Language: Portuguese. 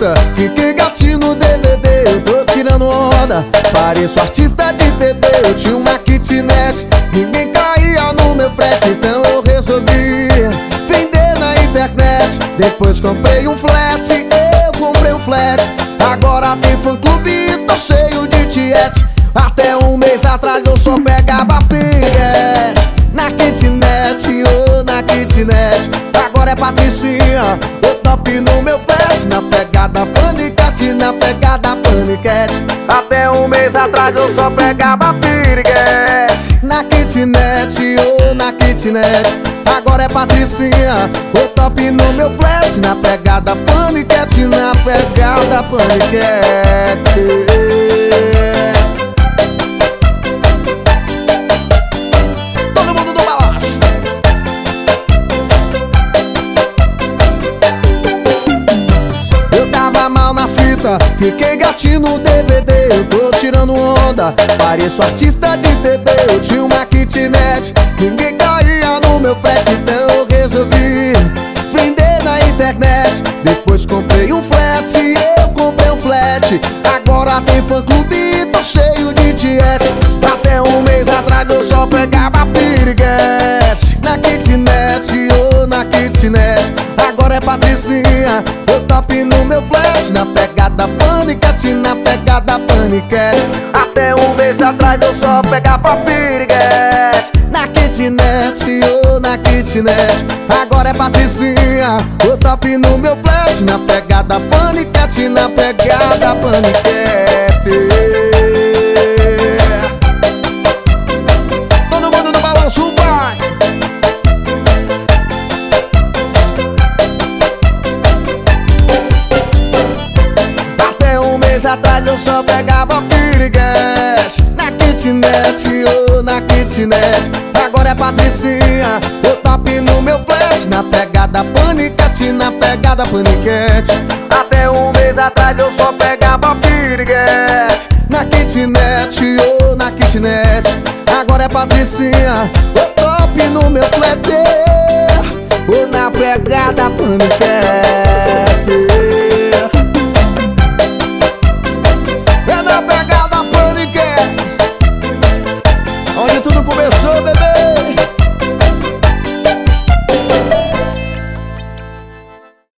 fita, fiquei gatinho no DVD. Eu tô tirando onda, pareço artista de TV. Eu tinha uma kitnet, ninguém caía no meu frete. Então eu resolvi vender na internet. Depois comprei um flat, eu comprei um flat. Agora tem fã-clube e tô cheio de tiete. Até um mês atrás eu só pegava piriguete na kitnet, oh, na kitnet. Agora é Patricinha, o top no meu flat. Na pegada paniquete, na pegada paniquete. Até um mês atrás eu só pegava piriguete na kitnet, oh, na kitnet. Agora é Patricinha, o top no meu flat. Na pegada paniquete, na pegada paniquete. Fiquei gatinho no DVD, eu tô tirando onda, pareço artista de TV. Eu tinha uma kitnet, ninguém caía no meu frete. Então eu resolvi vender na internet. Depois comprei um flat, eu comprei um flat. Agora tem fã-clube e tô cheio de tiete. Até um mês atrás eu só pegava piriguete na kitnet, oh, na kitnet. Agora é Patricinha, o top no meu flat. Na pegada paniquete, na pegada paniquete. Até um mês atrás eu só pegava piriguete na kitnet, oh, na kitnet. Agora é Patricinha, o top no meu flat. Na pegada paniquete, na pegada paniquete. Todo mundo no balanço, vai! Até um mês atrás eu só pegava piriguete na kitnet, oh, na kitnet. Agora é Patricinha, o top no meu flat. Na pegada paniquete, na pegada paniquete. Até um mês atrás eu só pegava piriguete na kitnet, oh, na kitnet. Agora é Patricinha, o top no meu flat. Oh, na pegada paniquete.